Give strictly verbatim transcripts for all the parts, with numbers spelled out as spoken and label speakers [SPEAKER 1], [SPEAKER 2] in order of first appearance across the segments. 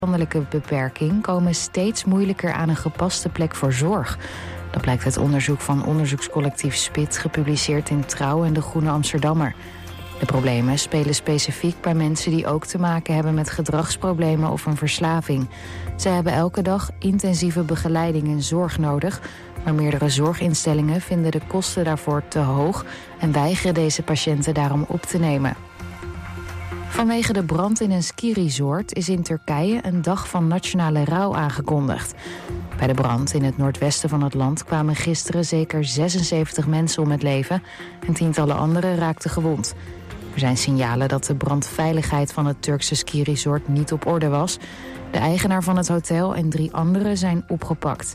[SPEAKER 1] verstandelijke beperking komen steeds moeilijker aan een gepaste plek voor zorg. Dat blijkt uit onderzoek van onderzoekscollectief Spit, gepubliceerd in Trouw en De Groene Amsterdammer. De problemen spelen specifiek bij mensen die ook te maken hebben met gedragsproblemen of een verslaving. Ze hebben elke dag intensieve begeleiding en zorg nodig, maar meerdere zorginstellingen vinden de kosten daarvoor te hoog en weigeren deze patiënten daarom op te nemen. Vanwege de brand in een skiresort is in Turkije een dag van nationale rouw aangekondigd. Bij de brand in het noordwesten van het land kwamen gisteren zeker zesenzeventig mensen om het leven en tientallen anderen raakten gewond. Er zijn signalen dat de brandveiligheid van het Turkse skiresort niet op orde was. De eigenaar van het hotel en drie anderen zijn opgepakt.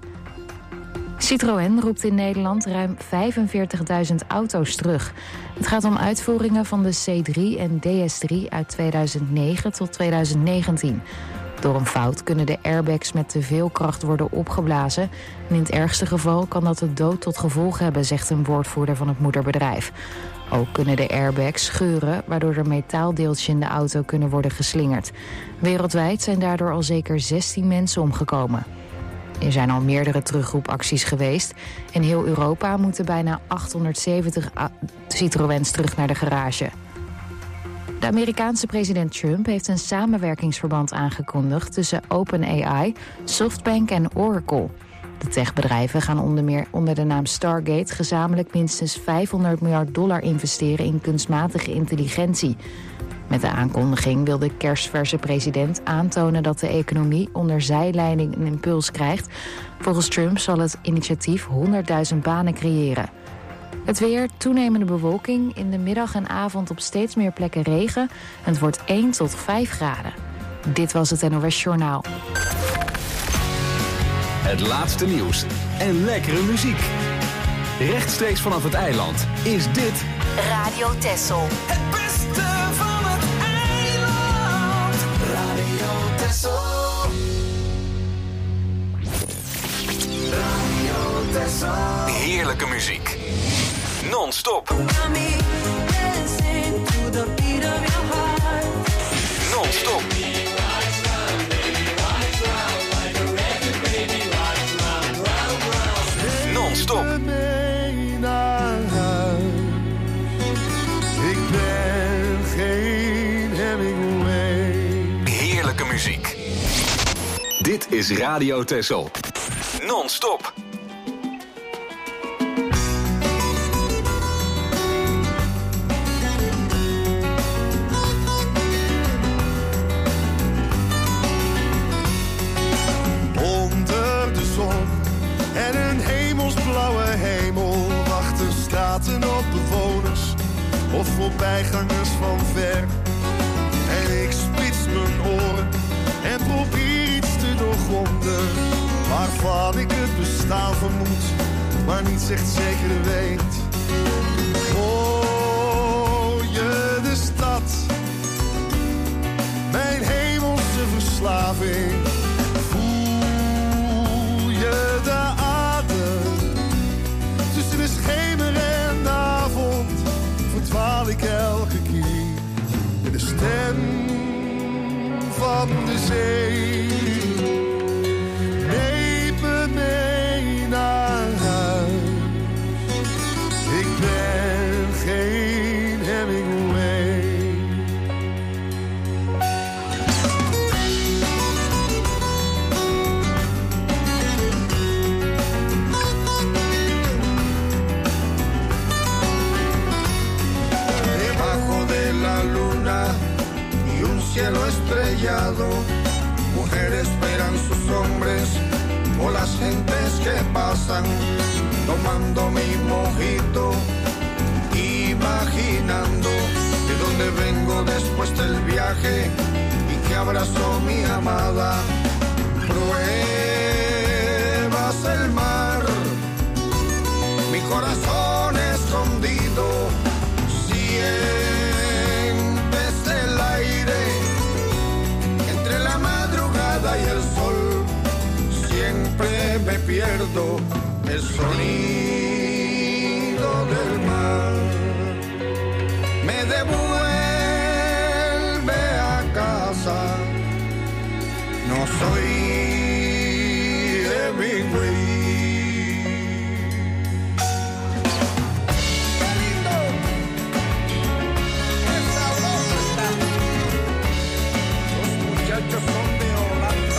[SPEAKER 1] Citroën roept in Nederland ruim vijfenveertigduizend auto's terug. Het gaat om uitvoeringen van de C drie en D S drie uit tweeduizend negen tot tweeduizend negentien. Door een fout kunnen de airbags met te veel kracht worden opgeblazen. En in het ergste geval kan dat de dood tot gevolg hebben, zegt een woordvoerder van het moederbedrijf. Ook kunnen de airbags scheuren, waardoor er metaaldeeltjes in de auto kunnen worden geslingerd. Wereldwijd zijn daardoor al zeker zestien mensen omgekomen. Er zijn al meerdere terugroepacties geweest. In heel Europa moeten bijna achthonderdzeventig Citroëns terug naar de garage. De Amerikaanse president Trump heeft een samenwerkingsverband aangekondigd tussen OpenAI, SoftBank en Oracle. De techbedrijven gaan onder meer onder de naam Stargate gezamenlijk minstens vijfhonderd miljard dollar investeren in kunstmatige intelligentie. Met de aankondiging wil de kersverse president aantonen dat de economie onder zijleiding een impuls krijgt. Volgens Trump zal het initiatief honderdduizend banen creëren. Het weer, toenemende bewolking, in de middag en avond op steeds meer plekken regen. En het wordt één tot vijf graden. Dit was het N O S Journaal.
[SPEAKER 2] Het laatste nieuws en lekkere muziek. Rechtstreeks vanaf het eiland is dit
[SPEAKER 3] Radio Texel.
[SPEAKER 4] Het beste van het eiland. Radio Texel. Radio Texel.
[SPEAKER 2] heerlijke muziek. Non-stop. Non-stop. Non-stop.
[SPEAKER 5] Ik ben geen Hemingway.
[SPEAKER 2] Heerlijke muziek. Dit is Radio Texel. Non-stop.
[SPEAKER 5] Onder de zon en een hemelsblauwe hemel wachten straten op bewoners of voorbijgangers van ver. En ik spits mijn oren en probeer iets te doorgronden waarvan ik het bestaan vermoed, maar niet echt zeker weet. Hoor je de stad, mijn hemelse verslaving? Voel je de adem tussen de schemer en de avond? Verdwaal ik elke keer in de stem van de zee. Neem me mee naar huis. Ik ben geen Hemingway.
[SPEAKER 6] Debajo de la luna y un cielo estrellado, mujeres esperan sus hombres o las gentes que pasan, tomando mi mojito, imaginando de dónde vengo después del viaje y que abrazó mi amada. Pruebas el mar, mi corazón escondido, sientes el aire entre la madrugada y el sol. Siempre me pierdo el sonido del mar. Me devuelve a casa. No soy Hemingway. ¡Qué lindo! ¡Qué sabroso está! Los muchachos son de Holanda.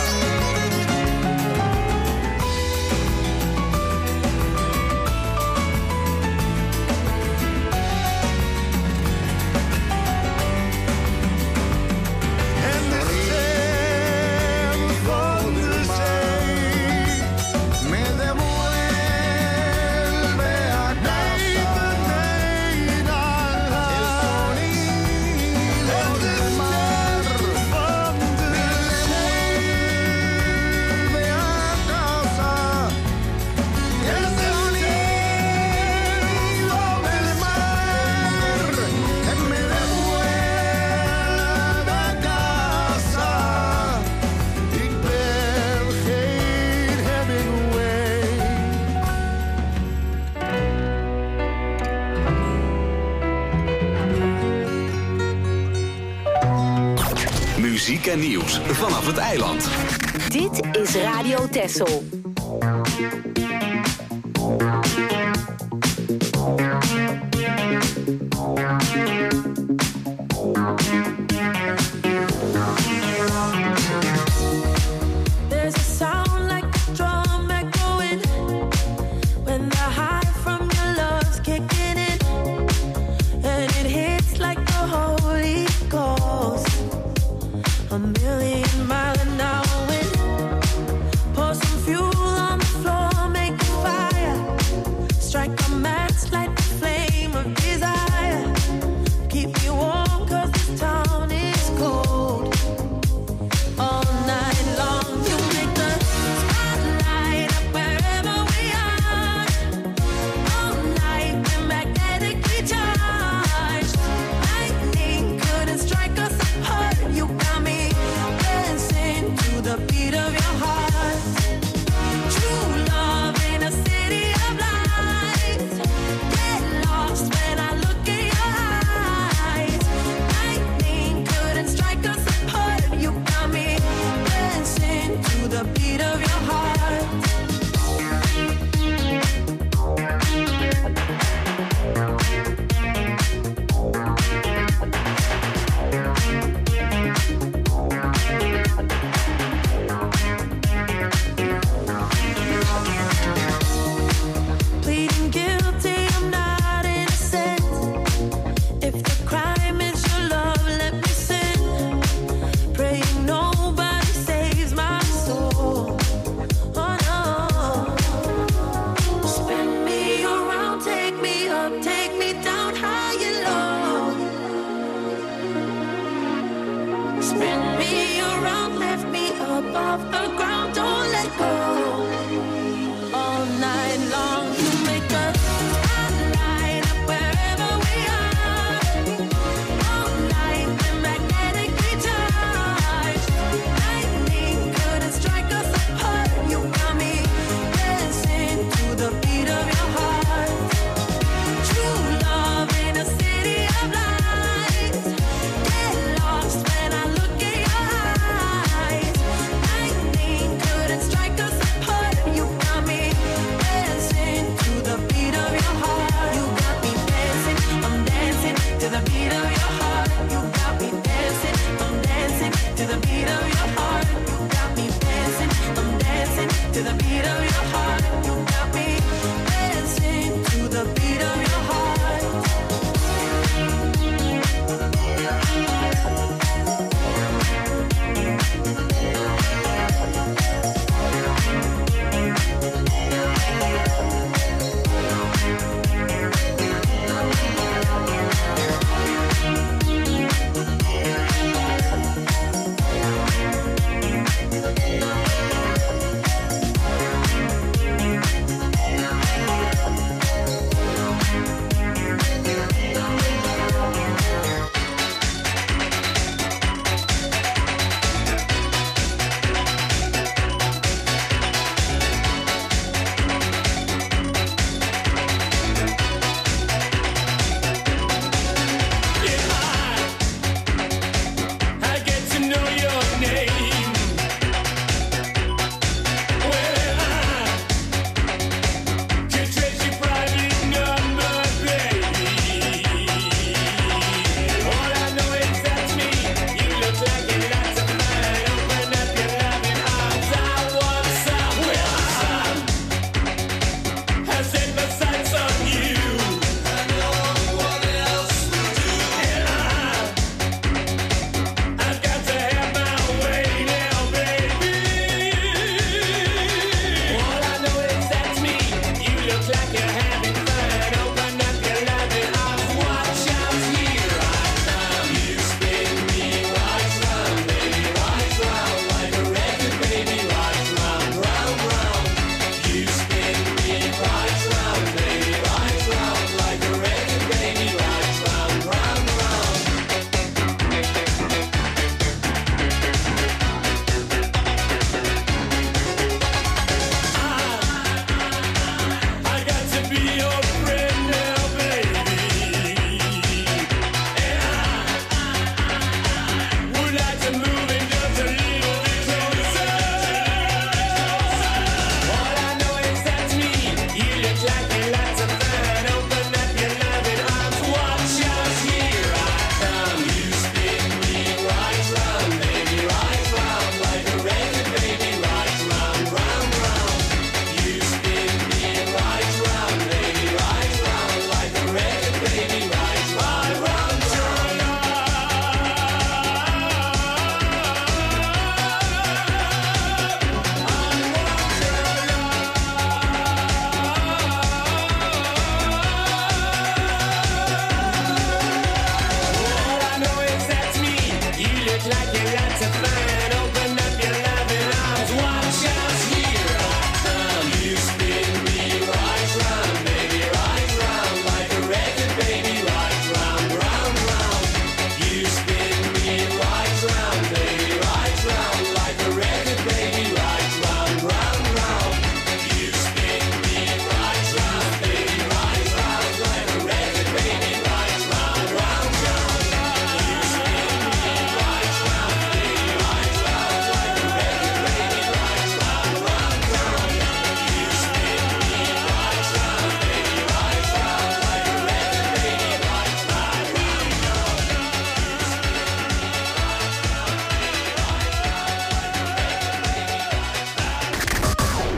[SPEAKER 2] Muziek en nieuws vanaf het eiland.
[SPEAKER 3] Dit is Radio Texel.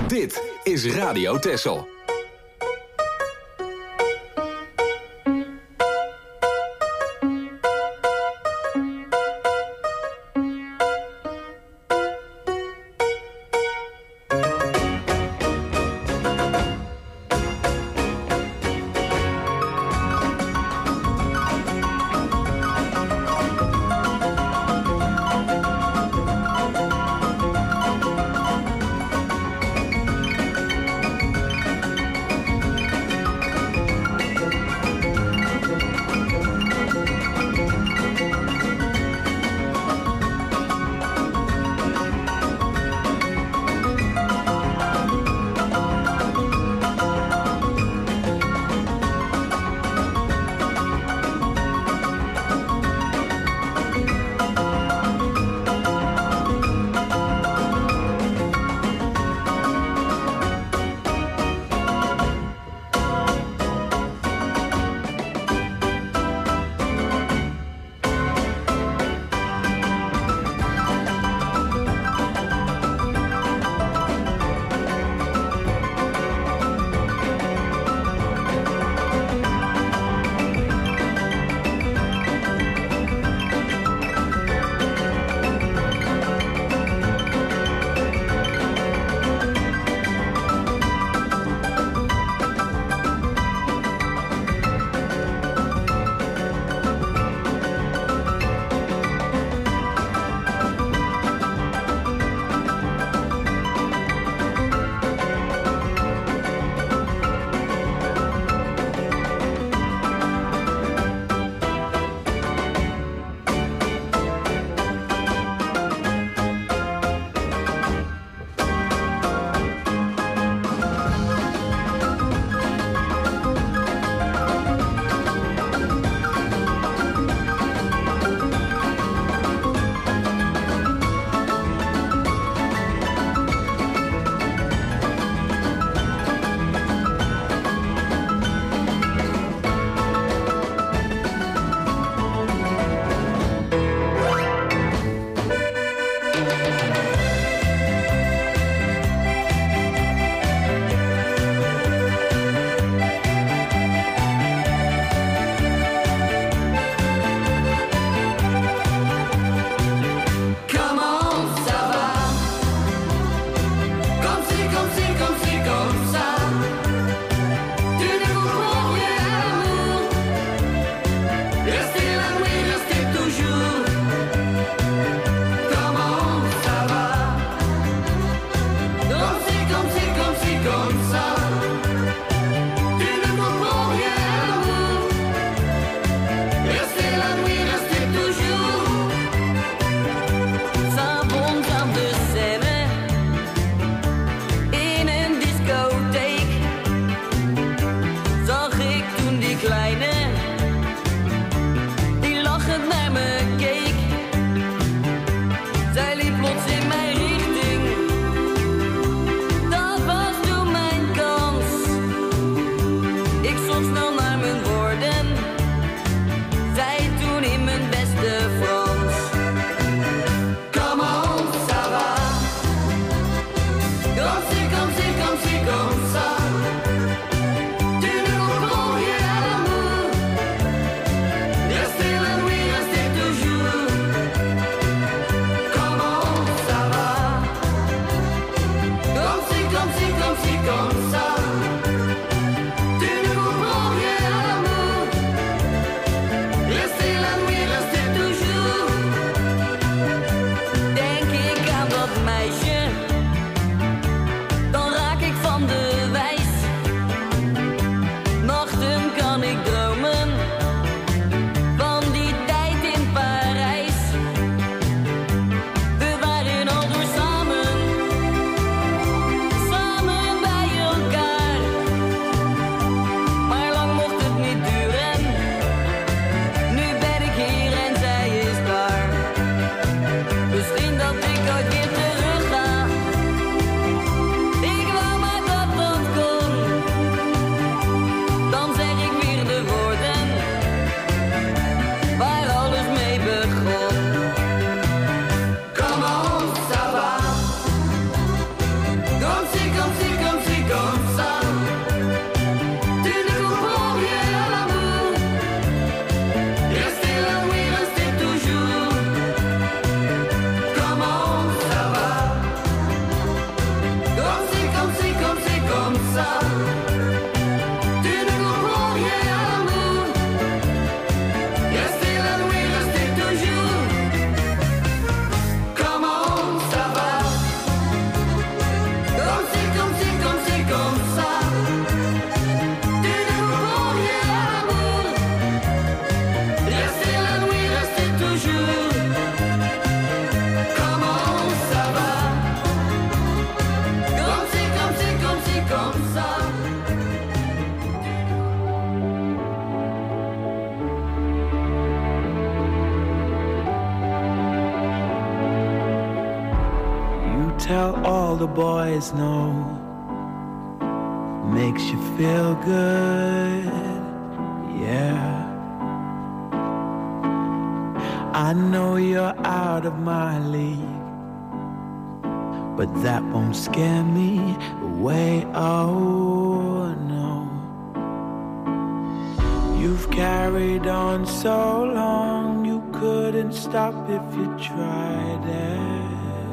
[SPEAKER 2] Dit is Radio Texel.
[SPEAKER 7] Denk ik aan dat meisje, dan raak ik van de wijk. tell all the boys no. Makes you feel good, yeah. I know you're out of my league, but that won't scare me away, oh no. You've carried on so long, you couldn't stop if you tried it.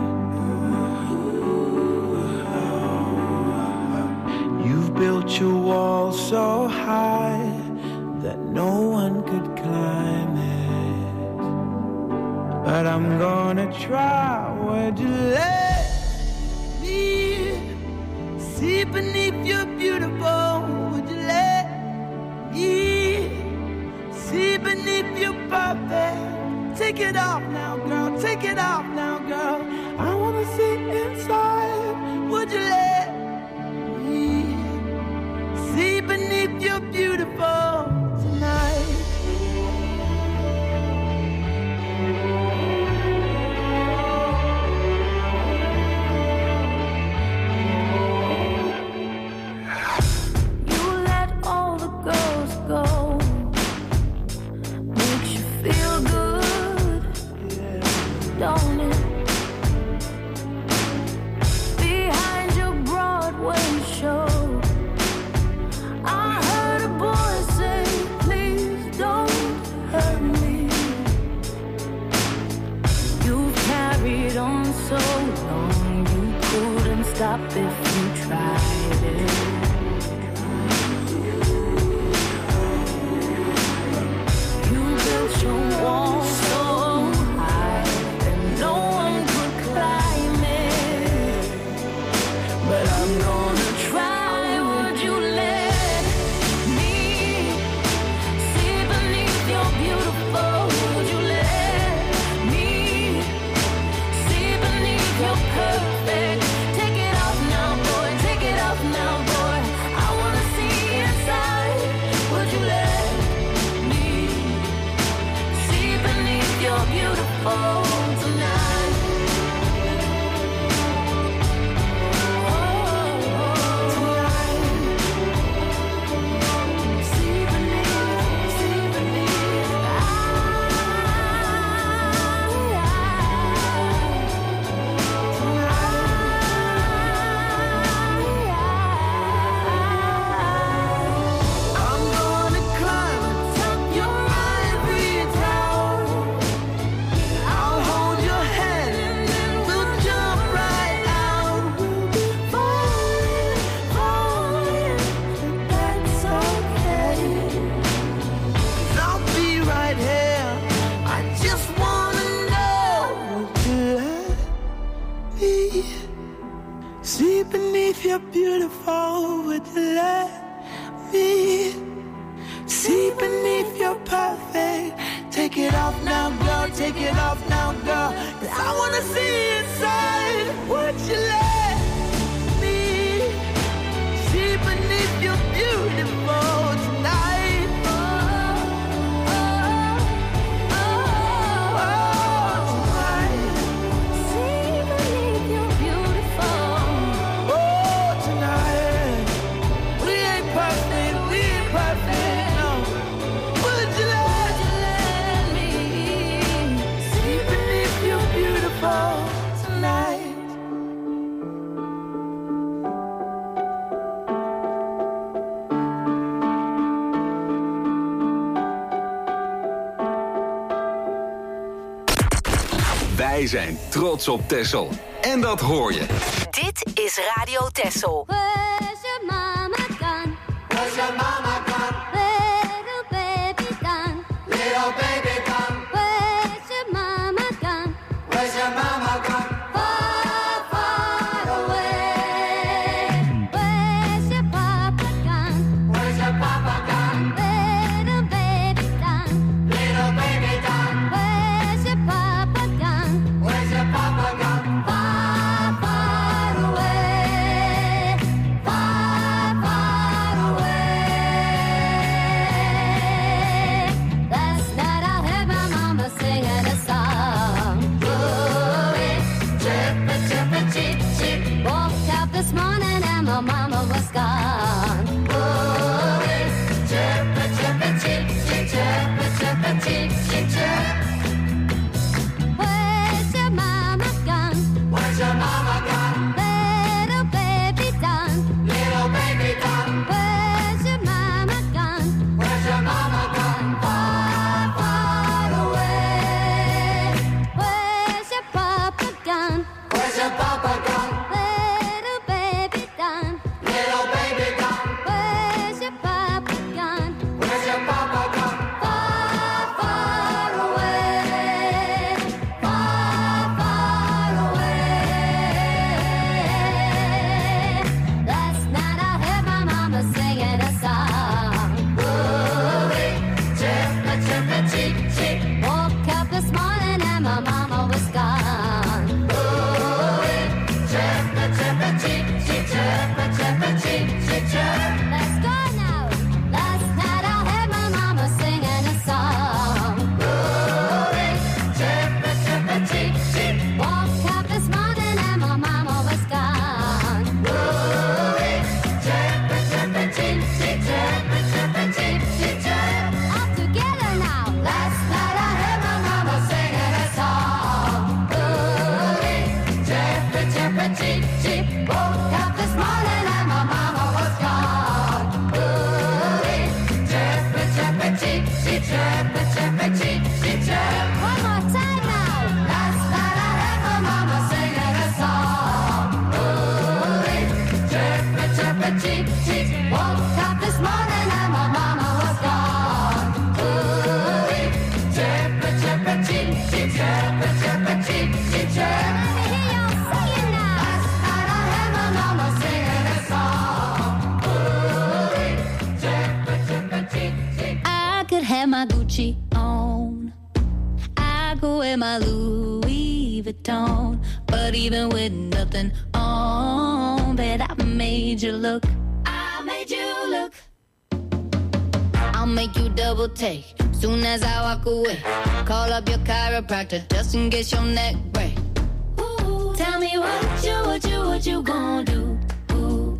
[SPEAKER 7] You've built your wall so high that no one could climb it. But I'm gonna try. Would you let me see beneath your beautiful? Would you let me see beneath your perfect? Take it off now, girl. Take it off now, girl. I wanna see inside. Would you let me see beneath your beautiful tonight? Stop if you tried it. You built your wall so high that no one could climb it. But I'm gonna try. Would you let me see beneath your beautiful? Would you let me see beneath your perfect? You're beautiful, would you let me see beneath your perfect? Take it off now, girl, take it off now, girl, 'cause I wanna see inside. Would you let me see beneath your beautiful tonight?
[SPEAKER 2] Wij zijn trots op Texel. En dat hoor je.
[SPEAKER 3] Dit is Radio Texel.
[SPEAKER 8] Where's your mama gone?
[SPEAKER 4] Where's your mama gone?
[SPEAKER 8] Little baby gone.
[SPEAKER 4] Little baby gone.
[SPEAKER 8] Where's your mama gone?
[SPEAKER 4] Where's your mama gone?
[SPEAKER 8] Far, far away. Where's your papa gone?
[SPEAKER 4] Where's your papa gone?
[SPEAKER 8] Little baby gone.
[SPEAKER 4] Little baby gone.
[SPEAKER 8] Where's your papa gone?
[SPEAKER 4] Where's your papa gone?
[SPEAKER 8] Far, far away. Far, far away. Last night I my mama was gone. Ooh-wee, chirpa, chirpa, chip, chip, chirpa, chirpa, chip, chip, chirp. Where's your mama gone?
[SPEAKER 4] Where's your mama gone?
[SPEAKER 8] Little baby done.
[SPEAKER 4] Little baby done.
[SPEAKER 8] Where's your mama gone?
[SPEAKER 4] Where's your mama gone?
[SPEAKER 8] Far, far away. Where's your papa gone?
[SPEAKER 4] Where's your papa gone?
[SPEAKER 8] Little baby done.
[SPEAKER 4] Little baby gone.
[SPEAKER 8] Where's your papa gone?
[SPEAKER 4] Where's your papa gone?
[SPEAKER 8] Far, far away. Far, far away. Last night I heard my mama singing a song. Ooh-wee, chirpa, chirpa, cheep, cheep. Woke up this morning and my mama was gone. Ooh-wee, chirpa, chirpa, cheep, cheep, chirpa, chirpa, cheep, cheep, chirp. Let's go now. Last night I heard my mama singing a song. Ooh-wee, chirpa, chirpa, cheep, cheep. Woke up this morning and my mama was gone. Ooh-wee, chirpa, chirpa, cheep, cheep, chirpa, chirpa, cheep, cheep, chirp. All together now. Last night I heard my mama singing a song. Ooh-wee, chirpa, chirpa, cheep, cheep. Woke up this morning and my mama was gone. Ooh-wee, chirpa, chirpa, cheep, cheep, chirpa, chirpa, cheep, cheep, chirp. One more time now. Last night I heard my mama singing a song. Ooh-wee, chirpa, chirpa, cheep, cheep. Woke up this morning and my mama was gone. Ooh-wee, chirpa, chirpa, cheep, cheep, chirpa, chirpa, cheep, cheep, chirp. Let me hear y'all singing now. Last night I heard my mama singing a song. Ooh-wee, chirpa, chirpa, cheep, cheep. I could have my Gucci on. I go wear my Louis Vuitton. But even with nothing on, bet I made you look. I made you look. I'll make you double take soon as I walk away. Call up your chiropractor just in case your neck break. Ooh, tell me what you, what you, what you gon' do. Ooh.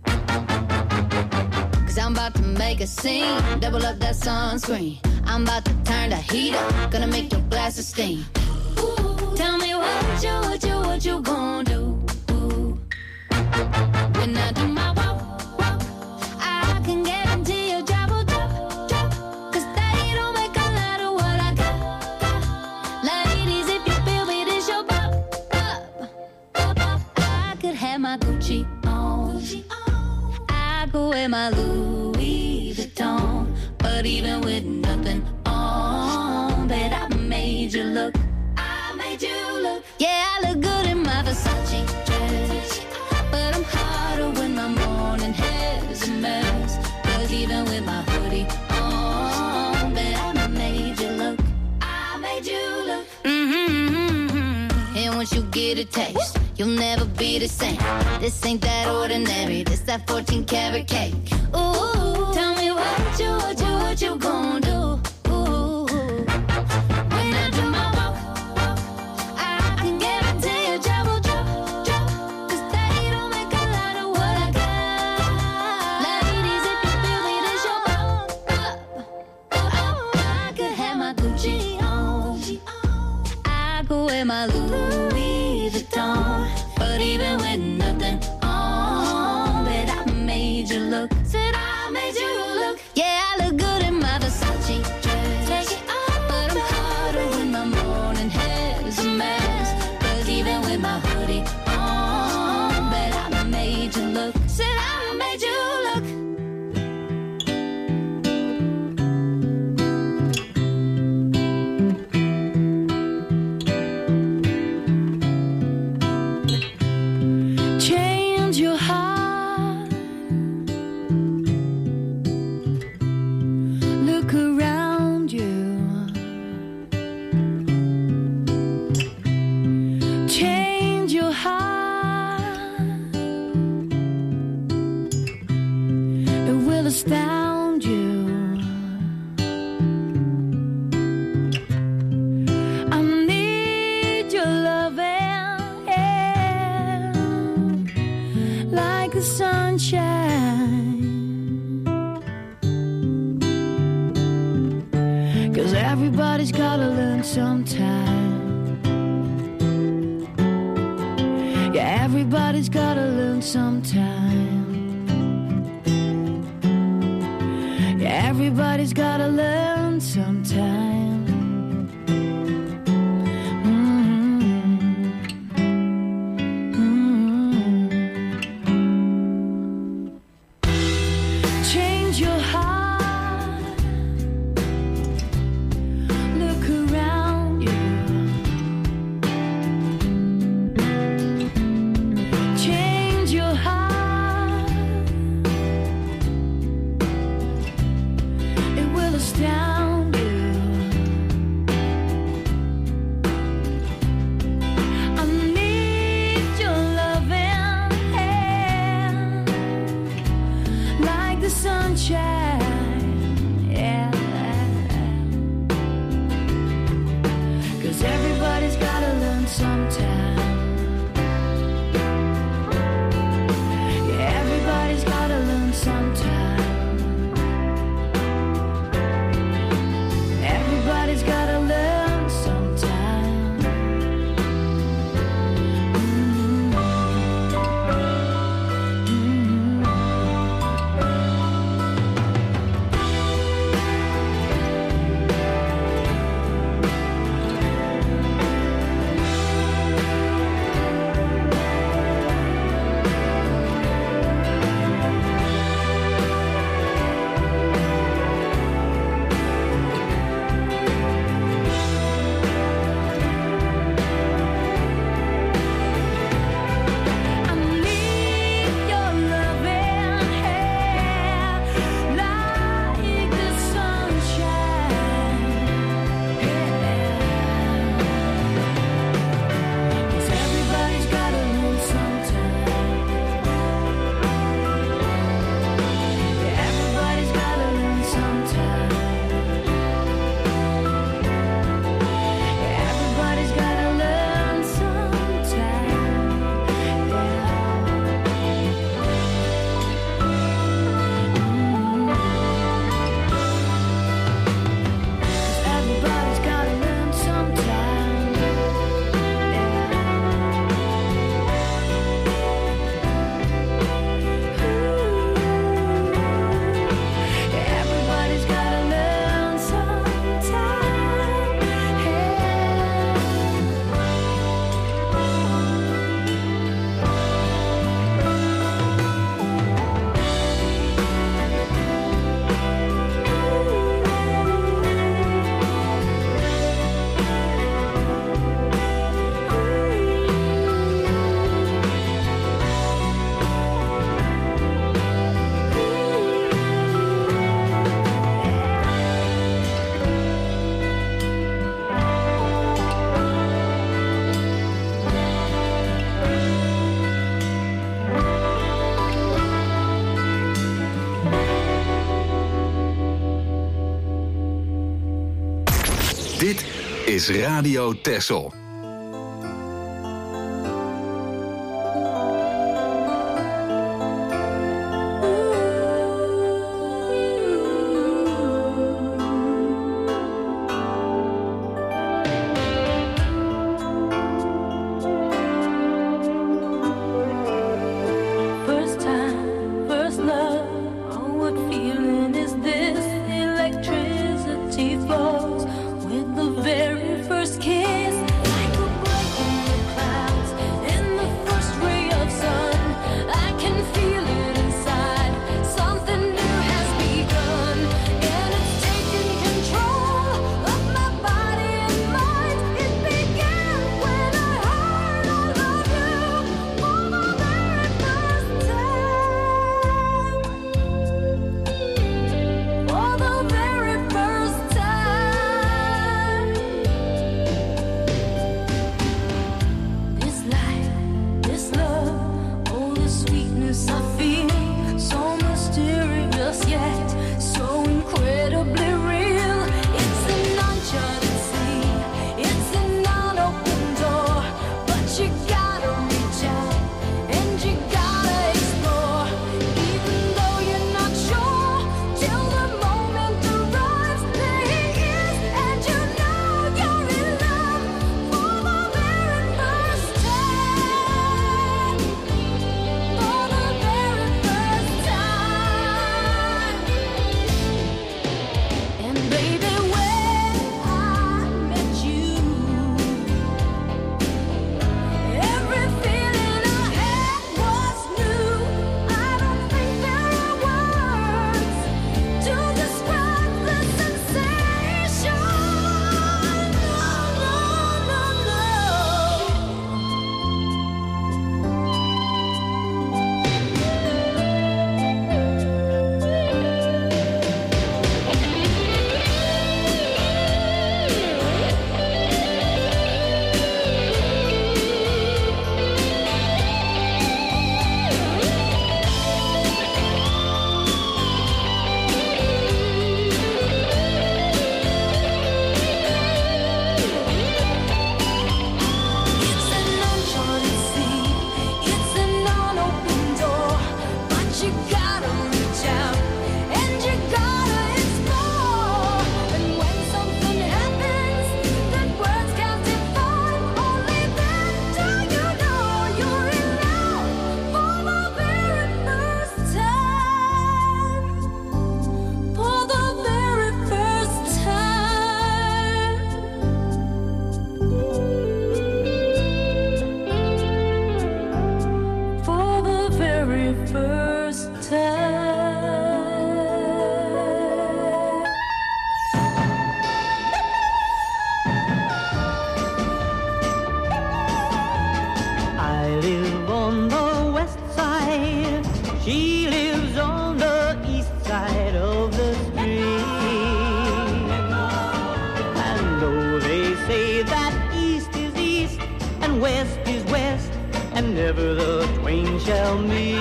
[SPEAKER 8] Cause I'm about to make a scene. Double up that sunscreen. I'm about to turn the heat up. Gonna make your glasses steam. Ooh, tell me what you, what you, what you gon' do. Ooh. When I do my walk, walk, I can guarantee your job will drop, drop. Cause they don't make a lot of what I got, got. Ladies, if you feel me, this your pop, pop, pop, pop. I could have my Gucci on. I go wear my Louis Vuitton. But even with nothing on, bet I made you look. I made you look. Yeah, I look good in my Versace dress. But I'm hotter when my morning hair's a mess. Cause even with my hoodie on, bet I made you look. I made you look. Mm-hmm. And once you get a taste, you'll never be the same. This ain't that ordinary. This that fourteen karat cake. Ooh, tell me what you, what you, what you gon' do. Ooh, when I do my walk, walk, I can guarantee your job will drop, drop. Cause they don't make a lot of what I got. Ladies, if you feel me, this your pop, pop, pop. I could have my Gucci on. I go wear my Louis Vuitton. But even with nothing on, bet I made you look. Said I made you look. Yeah, I look good in my Versace dress. Take it off, but I'm hotter when my morning hair's a mess. Cause even with my hoodie on, bet I made you look. Said I made you look.
[SPEAKER 9] Change your heart. Look around you. Change your heart. It will astound you. I need your loving, like the the sunshine. 'Cause everybody's gotta learn sometime. Yeah, everybody's gotta learn sometime. Yeah, everybody's gotta learn sometime.
[SPEAKER 2] Dit is Radio Texel.
[SPEAKER 9] Electricity flows with the very first kiss.
[SPEAKER 10] She lives on the east side of the street. And though they say that east is east and west is west, and never the twain shall meet,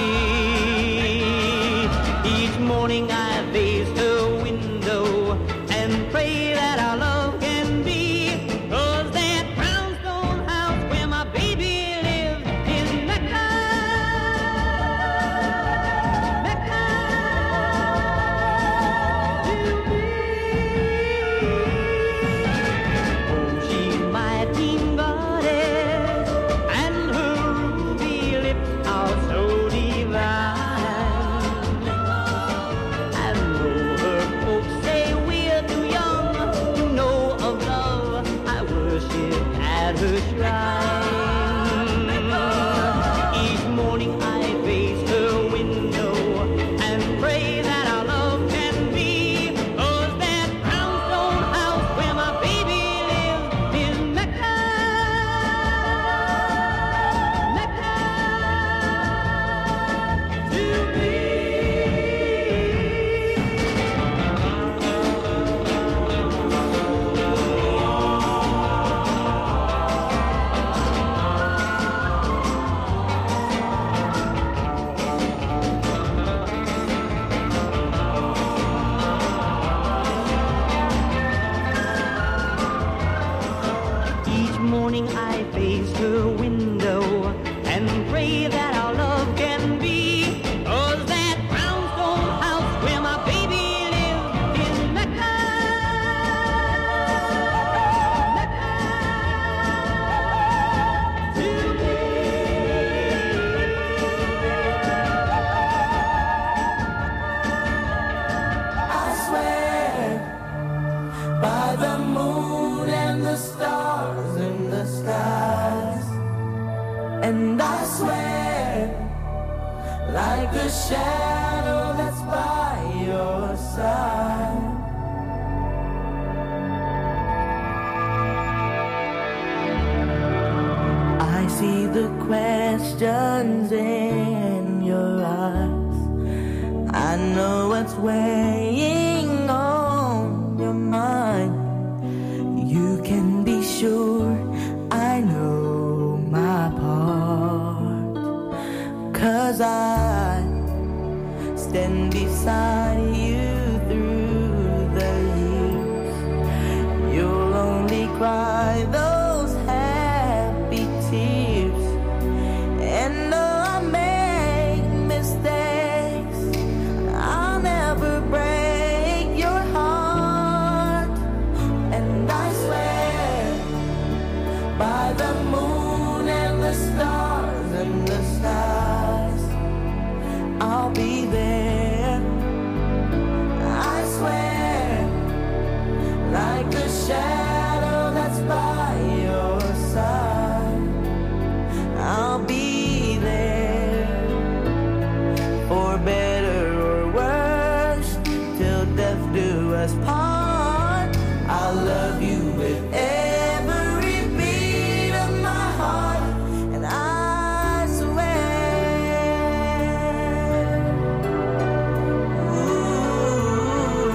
[SPEAKER 10] each morning I face her window and pray that our love can be, 'cause that brownstone house where my baby lives is Mecca, Mecca to me. Oh, she's my teen goddess, and her ruby lips are so divine. And though her folks say we're too young to know of love, I worship at her shrine. Each morning I face her window and pray that our love can be, 'cause that brownstone house where my baby lives is Mecca, Mecca to me. Each morning I face her window and pray that our love can be, 'cause that brownstone house where my baby lives is Mecca, Mecca to me.
[SPEAKER 7] I swear by the moon and the stars in the skies, and I swear like a shadow that's by your side. I see the questions in your eyes. I know what's weighing on your mind. You can be sure I know my part, 'cause I stand beside you through the years. You'll only cry those happy tears, and though I make mistakes, I'll never break your heart. And I swear by the moon and the stars and the skies, I'll be there. I swear like a shadow that's by your side, I'll be there for better or worse, till death do us part. I'll love you with every beat of my heart, and I swear. Ooh.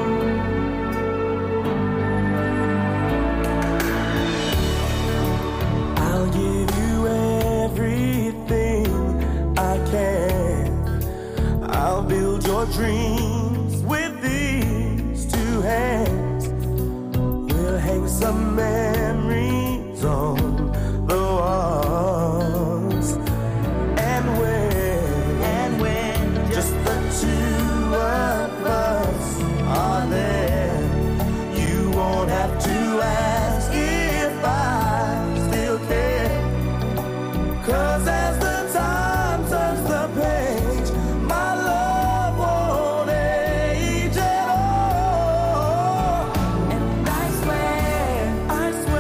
[SPEAKER 7] I'll give you everything I can. I'll build your dreams with these two hands. We'll hang some memories on the walls. And when, and when just the two of us are there, you won't have to ask if I still care. 'Cause as the time turns the page, my love won't age at all. And I swear, I swear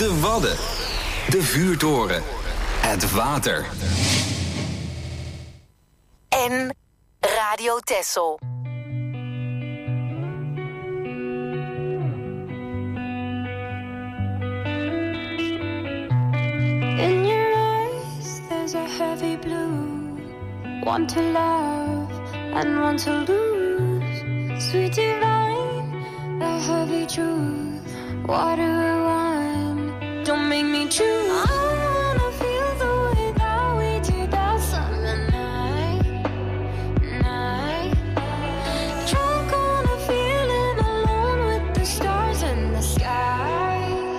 [SPEAKER 2] De Wadden. De vuurtoren. Het water.
[SPEAKER 3] En Radio Texel.
[SPEAKER 9] In your eyes there's a heavy blue, one to love and one to lose. Sweet divine, the heavy truth, water or wine, don't make me choose. I wanna feel the way that we did that summer night, night. Drunk on a feeling, alone with the stars in the sky.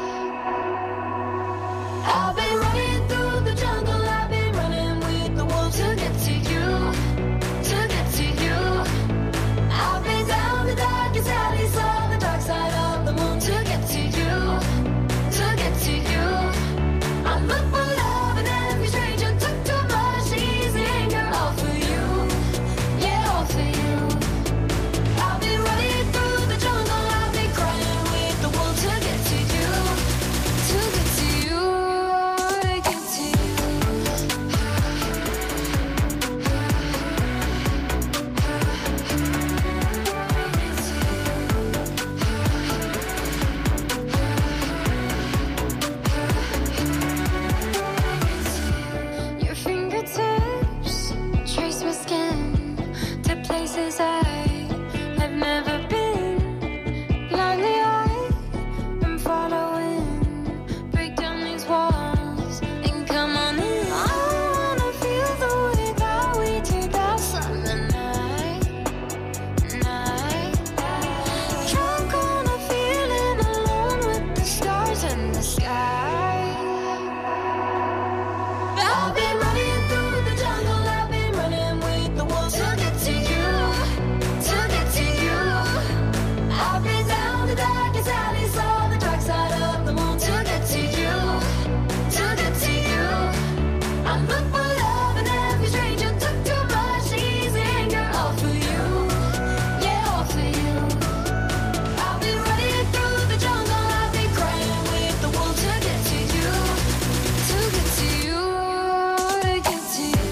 [SPEAKER 9] I've been running through the jungle, I've been running with the wolves to get to you, to get to you. I've been down the darkest alley, saw the dark side of the moon to get to you, to get to you. I'm looking for love and every stranger took too much easy anger, all for you, yeah, all for you. I've been running through the jungle, I've been crying with the wolves to get to you, to get to you. Your fingertips trace my skin to places I have never been. Blindly I am following. Break down these walls and come on in. I wanna feel the way that we did that summer night, night. Drunk on a feeling, alone with the stars in the sky. I've been running through the jungle, I've been running with the wolves to get to you, to get to you. I've been down the darkest alley, saw the dark side of the moon to get to you, to get to you. I'm looking for love and every stranger took too much easy anger, all for you, yeah, all for you. I've been running through the jungle, I've been crying with the wolves to get to you, to get to you, to get to you.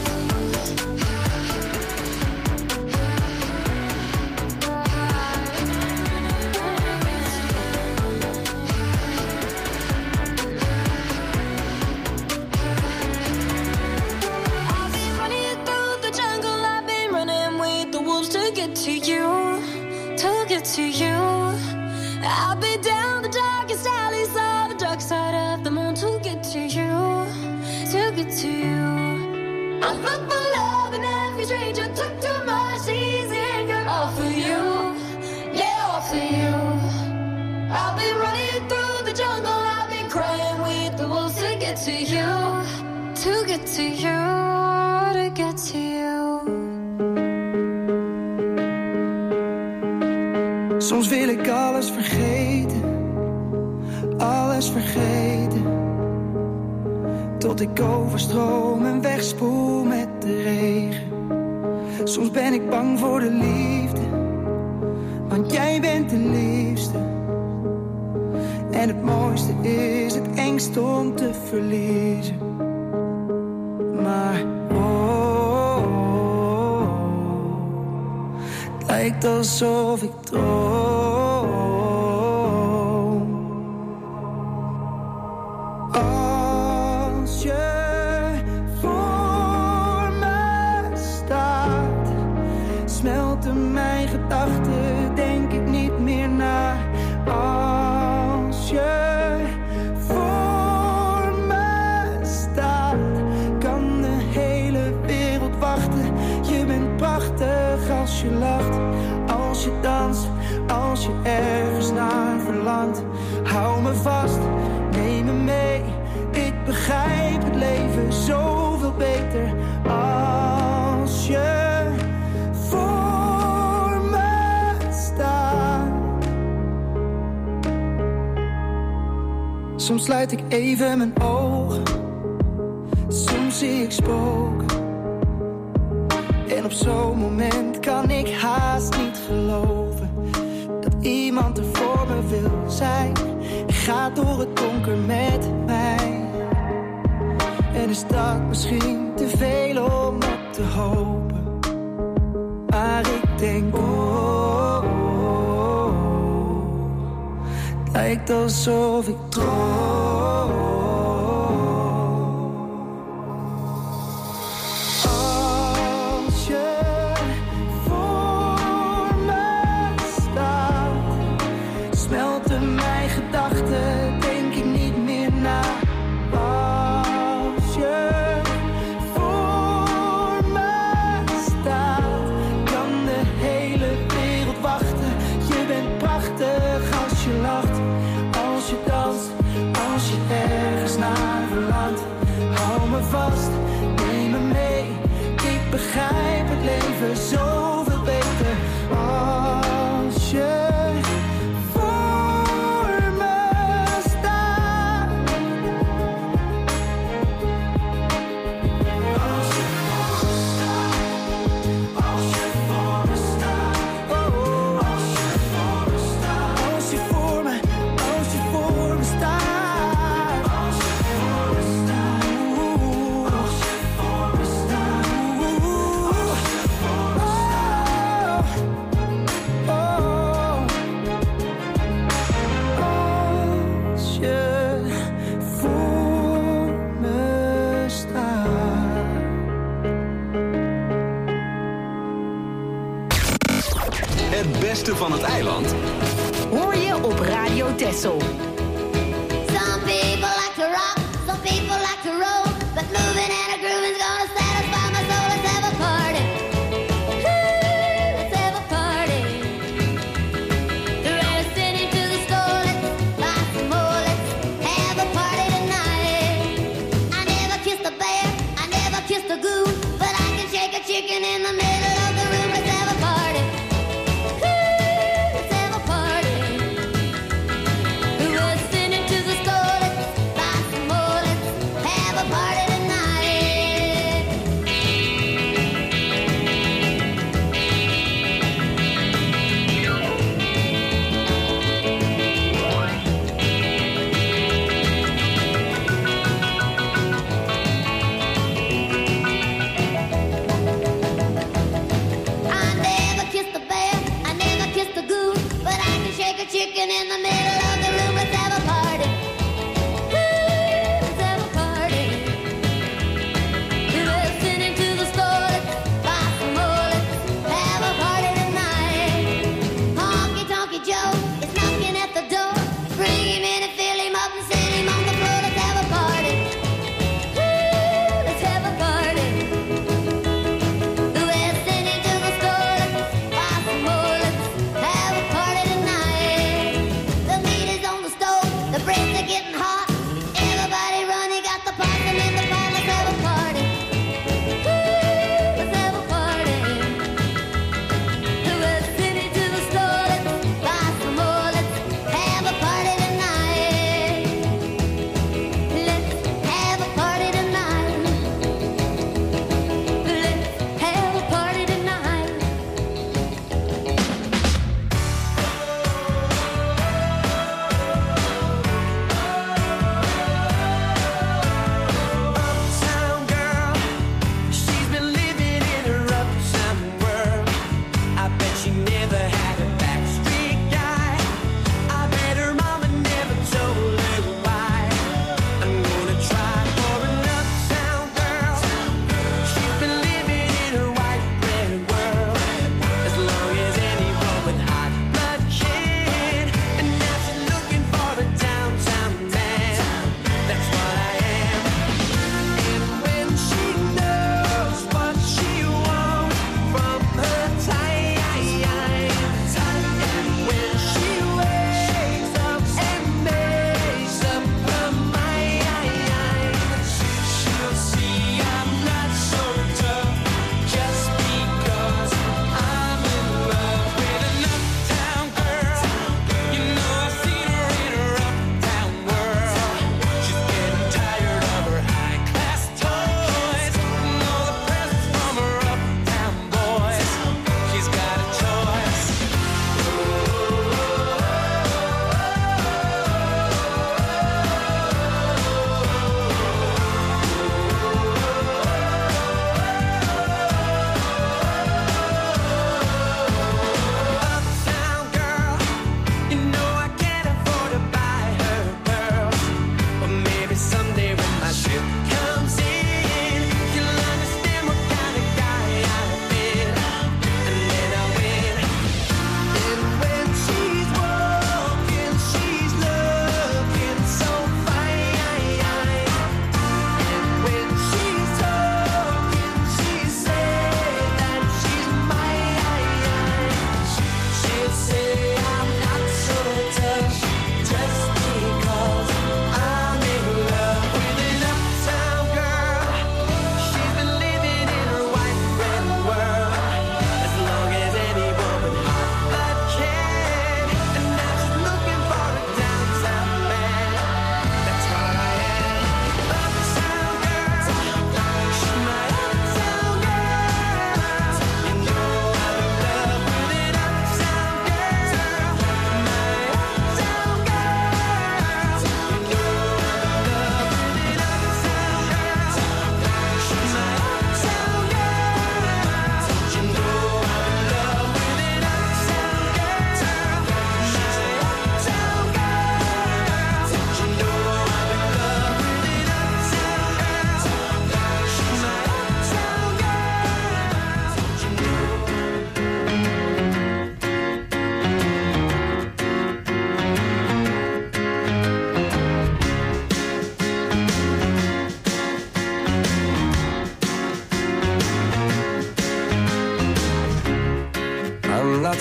[SPEAKER 9] I've been running through the jungle, I've been running with the wolves to get to you, to get to you. I've been down the darkest alleys, saw the dark side of the moon to get to you, to get to you. I'm looking for love and every stranger took too much easy anger, all for you, yeah, all for you. I've been running through the jungle, I've been crying with the wolves to get to you, to get to you, to get to you.
[SPEAKER 11] Soms wil ik alles vergeten, alles vergeten. Tot ik overstroom en wegspoel met de regen. Soms ben ik bang voor de liefde, want jij bent de liefste. En het mooiste is het engst om te verliezen. Maar oh, oh, oh, het lijkt alsof ik droom. Als je voor me staat, smelten mijn gedachten, denk ik niet meer na. Als je voor me staat, kan de hele wereld wachten. Je bent prachtig als je lacht, als je danst, als je ergens naar verlangt. Hou me vast, neem me mee, ik begrijp het leven zoveel beter. Als je voor me staat. Soms sluit ik even mijn ogen, soms zie ik spoken. En op zo'n moment kan ik haast niet geloven dat iemand er voor me wil zijn. gaat door het donker met mij. En is dat misschien te veel om op te hopen. Maar ik denk, oh, oh, oh. Het lijkt alsof ik droom. Als je voor me staat, smelten mijn gedachten, denk ik niet meer na. Als je voor me staat, kan de hele wereld wachten. Je bent prachtig als je lacht, als je danst, als je ergens naar verlangt. Hou me vast, neem me mee, ik begrijp het leven zoveel beter. Als je voor me staat. Als je voor me staat. Als je voor me staat. Oh, als je voor me staat. Als je voor me, als je voor me staat. Als je voor me staat. Als je voor me staat. Als je voor me staat. Oh, oh. Als je voor me staat.
[SPEAKER 2] Het beste van het eiland
[SPEAKER 3] Hoor je op Radio Texel.
[SPEAKER 8] Some people like to rock, some people like to roll, but moving and a grooving's gonna satisfy my soul. Let's have a party. Woo, let's have a party. The rest into the store, let's buy some more. Let's have a party tonight. I never kissed a bear, I never kissed a goon, but I can shake a chicken in the middle of the room. Let's have a party. Woo, let's have a party. The rest into the store, let's buy some more. Let's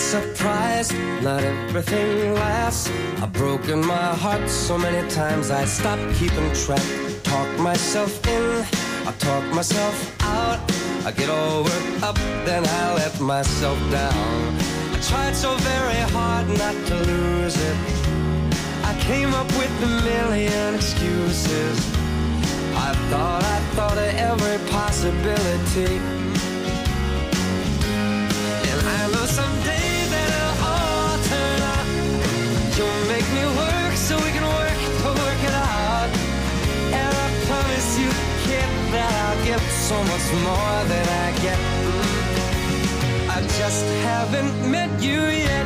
[SPEAKER 12] surprised, not everything lasts. I've broken my heart so many times I stopped keeping track. Talk myself in, I talk myself out. I get all worked up, then I let myself down. I tried so very hard not to lose it. I came up with a million excuses. I thought, I thought of every possibility. And I know someday that it'll all turn out. You'll make me work so we can work to work it out. And I promise you, kid, that I'll give so much more than I get. I just haven't met you yet.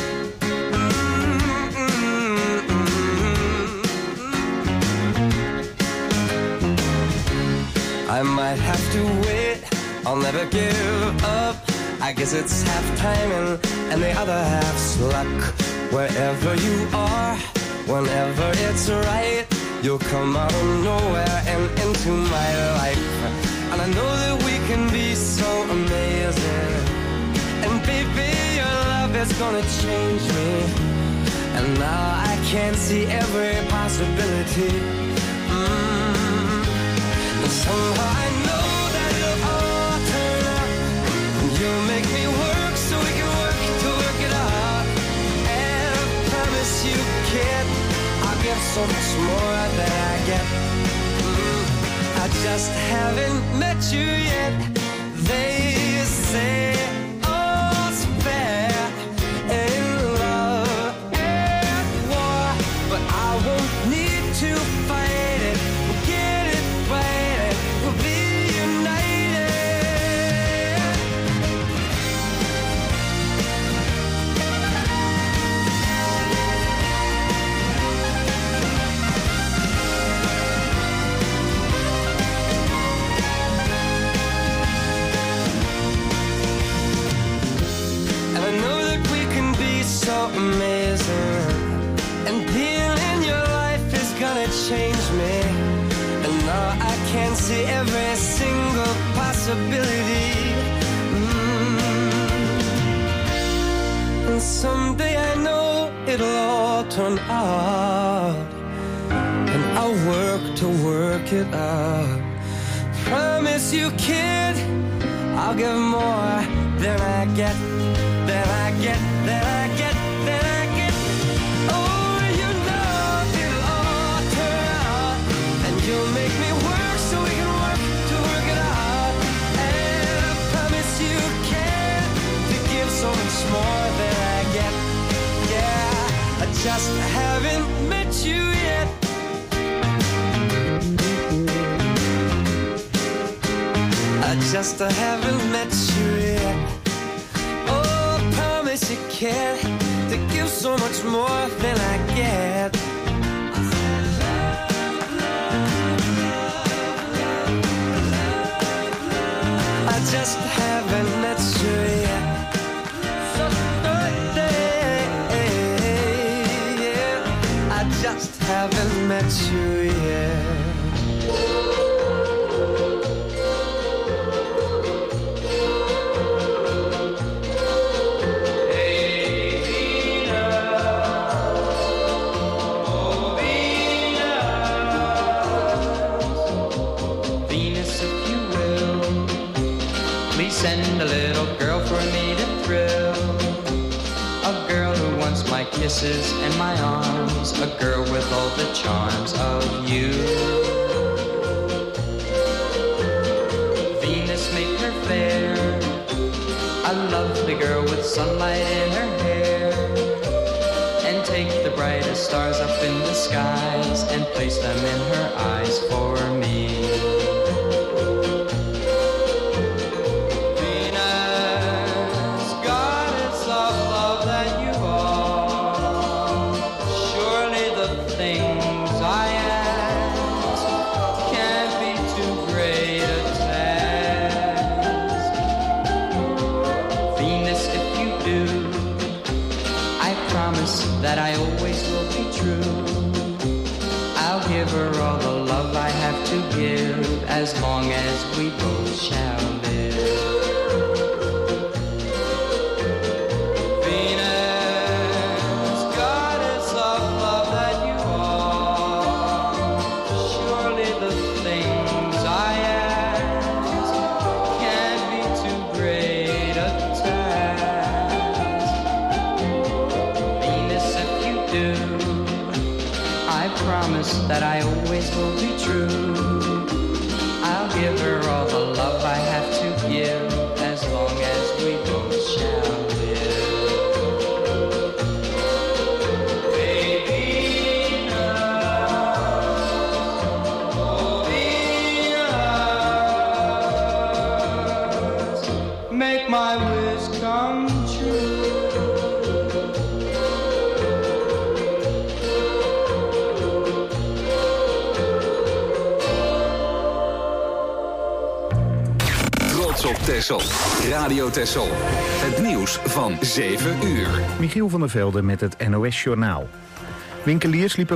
[SPEAKER 12] I might have to wait, I'll never give up. I guess it's half timing and the other half's luck. Wherever you are, whenever it's right, you'll come out of nowhere and into my life. And I know that we can be so amazing. And baby, your love is gonna change me. And now I can see every possibility. Mm. And somehow I know that it'll all turn out. And you'll make me work so we can work to work it out. And I promise you, kid, I'll give so much more than I get. Mm. I just haven't met you yet. They say all's fair in love and war, but I won't need to fight it. We'll get it right, we'll be united. And I know that we can be so amazing. And being in your life is gonna change me. And now I can see every single possibility. Mm. And someday I know it'll all turn out. And I'll work to work it out. Promise you, kid, I'll give more than I get, than I get, than I get, than I get. Oh, you know it'll all turn out. And you'll make me work so we can work to work it out. And I promise you can to give so much more than I get. Yeah, I just haven't met you yet. I just haven't met you yet. Oh, I promise you can to give so much more than I get. I just haven't met you yet. I just haven't met you yet.
[SPEAKER 13] Send a little girl for me to thrill. A girl who wants my kisses and my arms. A girl with all the charms of you. Venus, make her fair. A lovely girl with sunlight in her hair. And take the brightest stars up in the skies and place them in her eyes for me. That I always will be true. I'll give her all the love I have to give, as long as we both shall live. I promise that I always will be true. I'll give her all the love I have to give, as long as we both shall live. Baby, love, only us, make my wish come true.
[SPEAKER 2] Op Texel. Radio Texel. Het nieuws van zeven uur.
[SPEAKER 14] Michiel van der Velde met het N O S Journaal. Winkeliers liepen